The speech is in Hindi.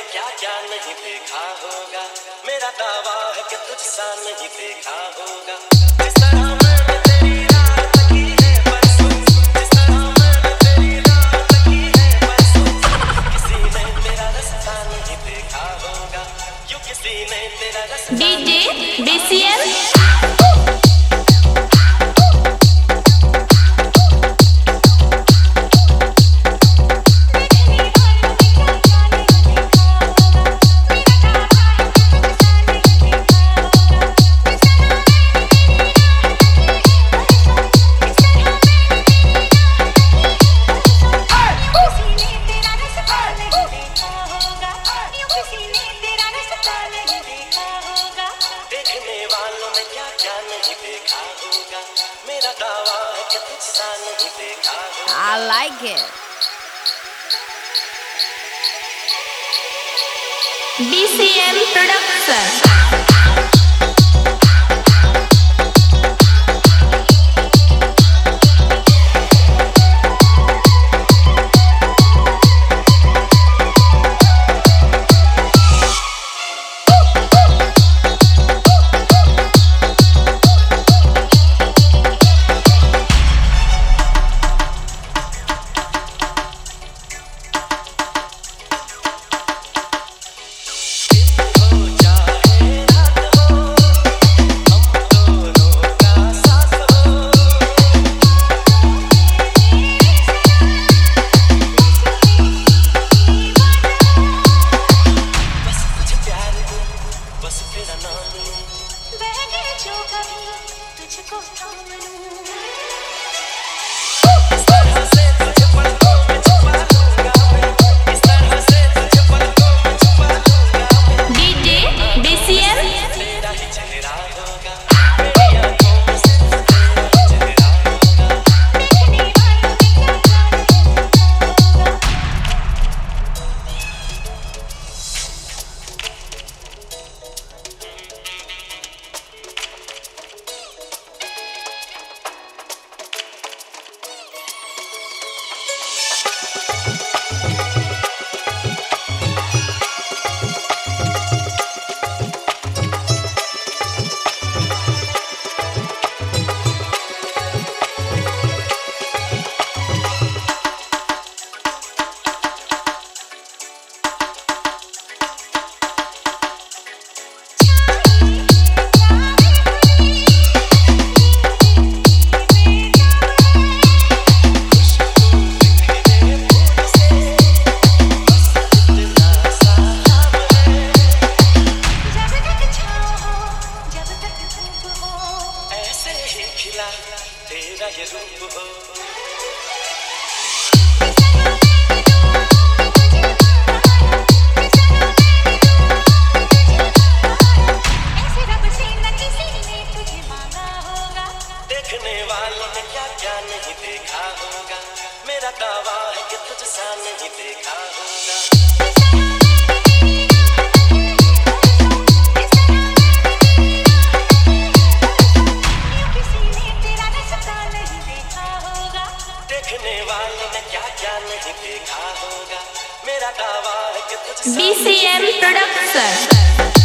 में क्या क्या नहीं देखा होगा। मेरा दावा है कि तुझसा नहीं देखा होगा। जिस तरह मैंने तेरी रात तकी है परसों, जिस तरह मैंने तेरी रात तकी है परसों, किसी ने तेरा रास्ता नहीं देखा होगा। यूं किसी ने तेरा रास्ता DJ BCM मेरा दावा है कि तुझसा नहीं देखा होगा। I like it. BCM Production. तुझको थाम लूं। खिला तेरा ये रूप हो। ऐसे रब से न किसी ने तुझे मांगा होगा। देखने वालों ने क्या क्या नहीं देखा होगा। मेरा दावा है कि तुझसा नहीं देखा होगा। देखने वालों ने क्या क्या नहीं देखा होगा। मेरा दावा है कि तुझसा BCM Production.